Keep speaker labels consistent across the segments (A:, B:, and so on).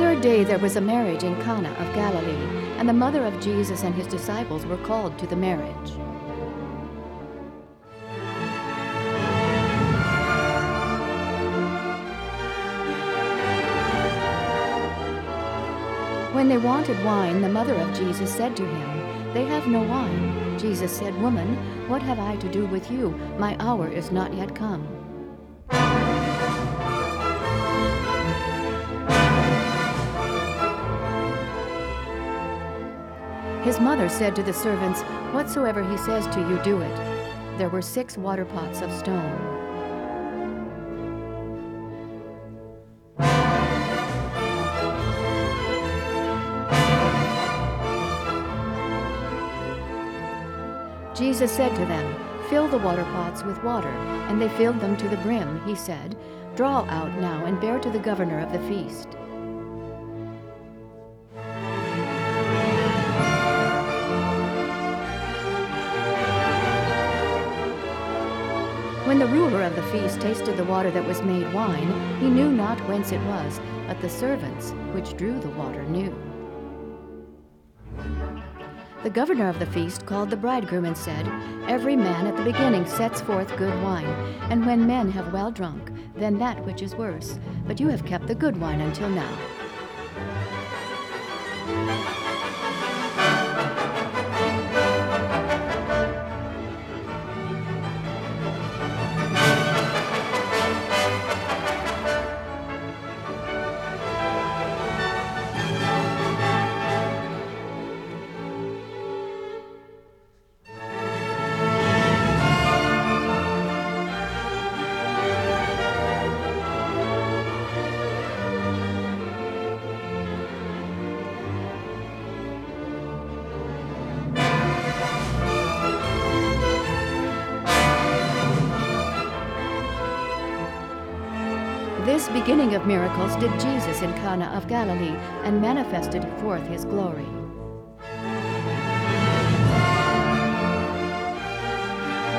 A: third day there was a marriage in Cana of Galilee, and the mother of Jesus and his disciples were called to the marriage. When they wanted wine, the mother of Jesus said to him, "They have no wine." Jesus said, "Woman, what have I to do with you? My hour is not yet come." His mother said to the servants, "Whatsoever he says to you, do it." There were 6 water pots of stone. Jesus said to them, "Fill the water pots with water," and they filled them to the brim. He said, "Draw out now and bear to the governor of the feast." When the ruler of the feast tasted the water that was made wine, he knew not whence it was, but the servants which drew the water knew. The governor of the feast called the bridegroom and said, "Every man at the beginning sets forth good wine, and when men have well drunk, then that which is worse. But you have kept the good wine until now." This beginning of miracles did Jesus in Cana of Galilee, and manifested forth his glory.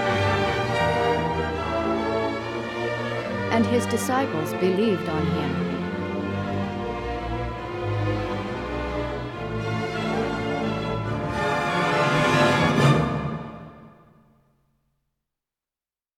A: And his disciples believed on him.